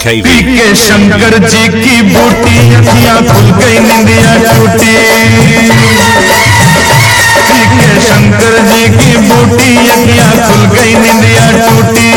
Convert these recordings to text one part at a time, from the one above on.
पी के शंकर जी की बूटी अखियां खुल गई निंदिया टूटी। पी के शंकर जी की बूटी अखियां खुल गई निंदिया टूटी।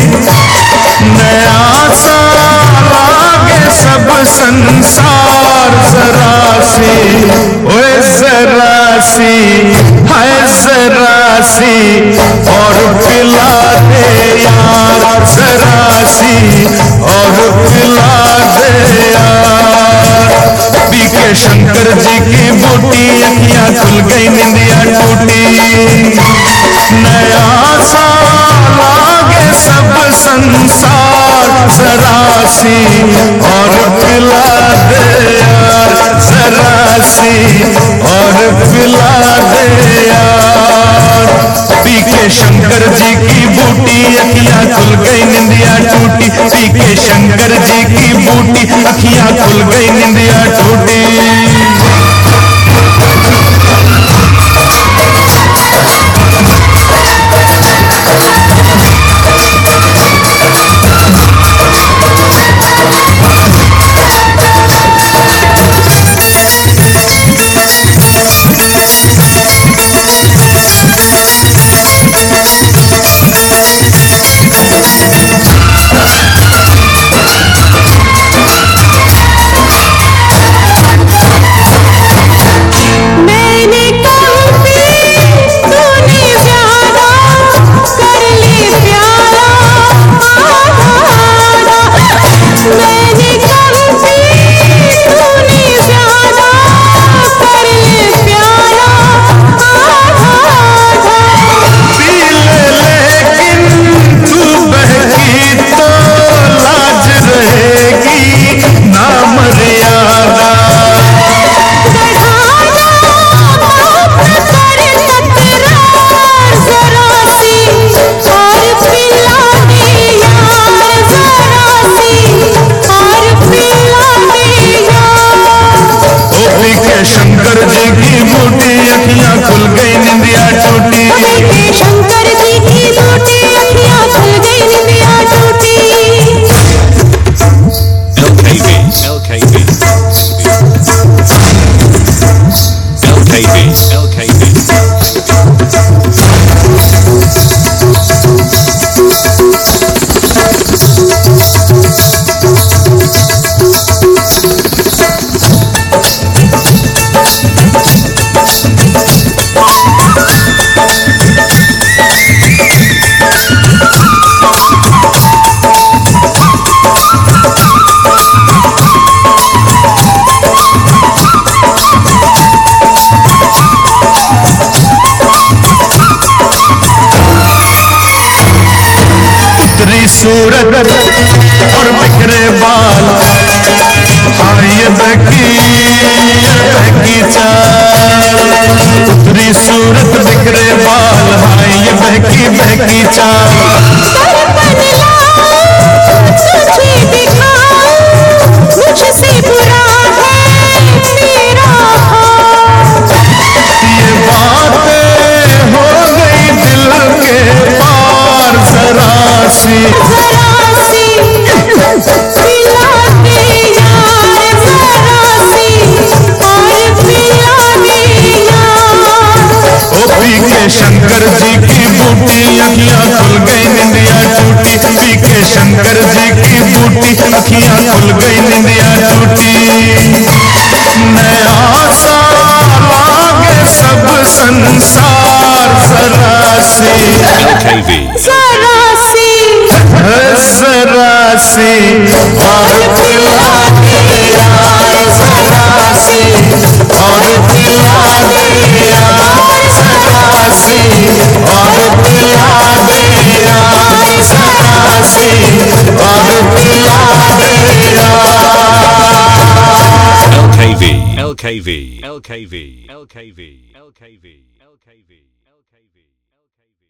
नया साल आगे सब संसार जरा सी ओए जरा सी है जरा सी और पिला दे यार जरा सी और पिला दे यार। पी के शंकर जी की बूटी अखियां खुल गई निंदिया टूटी। नया साल आगे सब संसार जरा सी और पिला दे यार जरा सी और पिला दे यार। पी के शंकर जी की बूटी अखियां खुल गई निंदिया टूटी। पी के शंकर जी की बूटी अखियां खुल गई निंदिया टूटी। शंकर जी की बूटी अखियां खुल गई निंदिया टूटी। शंकर जी की बूटी अखियां खुल गई निंदिया टूटी। सूरत और बिखरे बाल हाँ ये बहकी चाल। उतरी सूरत बिखरे बाल हाँ ये बहकी चाल। मुझसे बुरा है तेरा ये बातें हो गई दिल के पार जरा सी शंकर जी की बूटी अखियां खुल गई निंदिया टूटी। पी के शंकर जी की बूटी अखियां खुल गई निंदिया टूटी। नया साल आगे सब संसार जरा सी जरा सी जरा सी और पिला दे यार जरा सी और पिला दे यार जरा सी और पिला दे यार जरा सी और पिला दे यार। LKV